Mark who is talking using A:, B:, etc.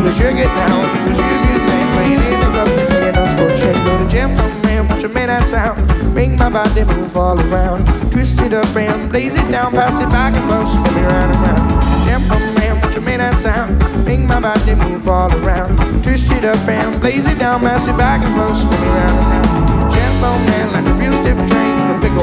A: the sugar down, do the sugar thing, playing in the club, playing on full check, know the jam on man, watch a man that sound, make my body move all around, twist it up and blaze it down, pass it back and forth, spin it round and round. Jam on man, watch a man that sound, make my body move all around, twist it up and blaze it down, pass it back and forth, spin it round and round. Jam on man like a real stiff train.